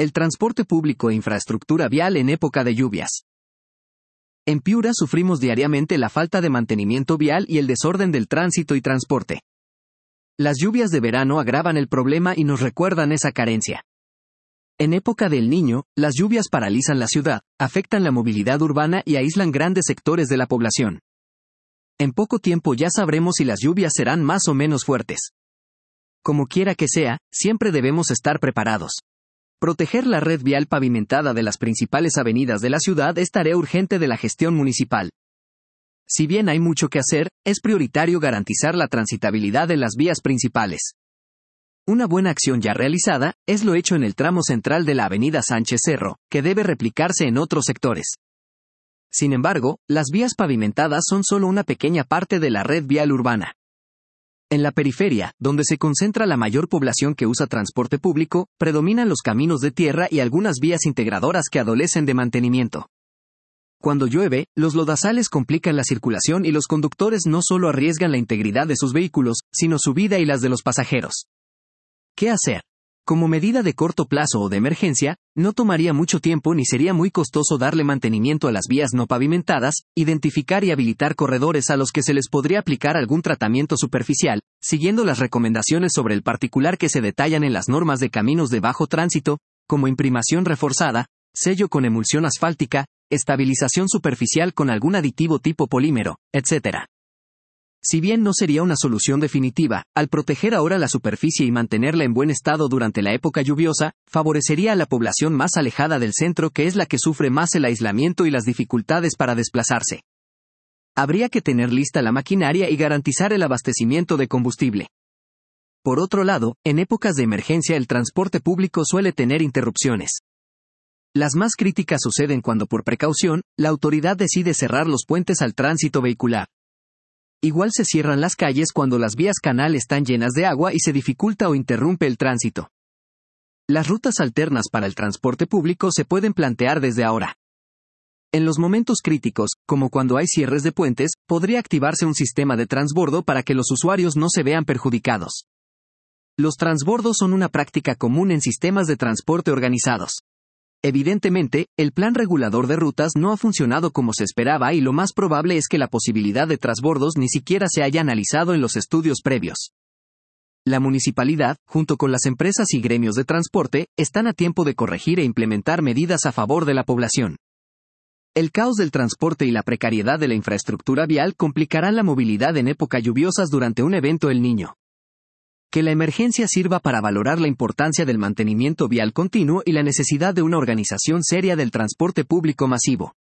el transporte público e infraestructura vial en época de lluvias. En Piura sufrimos diariamente la falta de mantenimiento vial y el desorden del tránsito y transporte. Las lluvias de verano agravan el problema y nos recuerdan esa carencia. En época del Niño, las lluvias paralizan la ciudad, afectan la movilidad urbana y aíslan grandes sectores de la población. En poco tiempo ya sabremos si las lluvias serán más o menos fuertes. Como quiera que sea, siempre debemos estar preparados. Proteger la red vial pavimentada de las principales avenidas de la ciudad es tarea urgente de la gestión municipal. Si bien hay mucho que hacer, es prioritario garantizar la transitabilidad de las vías principales. Una buena acción ya realizada es lo hecho en el tramo central de la avenida Sánchez Cerro, que debe replicarse en otros sectores. Sin embargo, las vías pavimentadas son solo una pequeña parte de la red vial urbana. En la periferia, donde se concentra la mayor población que usa transporte público, predominan los caminos de tierra y algunas vías integradoras que adolecen de mantenimiento. Cuando llueve, los lodazales complican la circulación y los conductores no solo arriesgan la integridad de sus vehículos, sino su vida y las de los pasajeros. ¿Qué hacer? Como medida de corto plazo o de emergencia, no tomaría mucho tiempo ni sería muy costoso darle mantenimiento a las vías no pavimentadas, identificar y habilitar corredores a los que se les podría aplicar algún tratamiento superficial, siguiendo las recomendaciones sobre el particular que se detallan en las normas de caminos de bajo tránsito, como imprimación reforzada, sello con emulsión asfáltica, estabilización superficial con algún aditivo tipo polímero, etc. Si bien no sería una solución definitiva, al proteger ahora la superficie y mantenerla en buen estado durante la época lluviosa, favorecería a la población más alejada del centro, que es la que sufre más el aislamiento y las dificultades para desplazarse. Habría que tener lista la maquinaria y garantizar el abastecimiento de combustible. Por otro lado, en épocas de emergencia el transporte público suele tener interrupciones. Las más críticas suceden cuando por precaución, la autoridad decide cerrar los puentes al tránsito vehicular. Igual se cierran las calles cuando las vías canal están llenas de agua y se dificulta o interrumpe el tránsito. Las rutas alternas para el transporte público se pueden plantear desde ahora. En los momentos críticos, como cuando hay cierres de puentes, podría activarse un sistema de transbordo para que los usuarios no se vean perjudicados. Los transbordos son una práctica común en sistemas de transporte organizados. Evidentemente, el plan regulador de rutas no ha funcionado como se esperaba y lo más probable es que la posibilidad de transbordos ni siquiera se haya analizado en los estudios previos. La municipalidad, junto con las empresas y gremios de transporte, están a tiempo de corregir e implementar medidas a favor de la población. El caos del transporte y la precariedad de la infraestructura vial complicarán la movilidad en época lluviosas durante un evento El Niño. Que la emergencia sirva para valorar la importancia del mantenimiento vial continuo y la necesidad de una organización seria del transporte público masivo.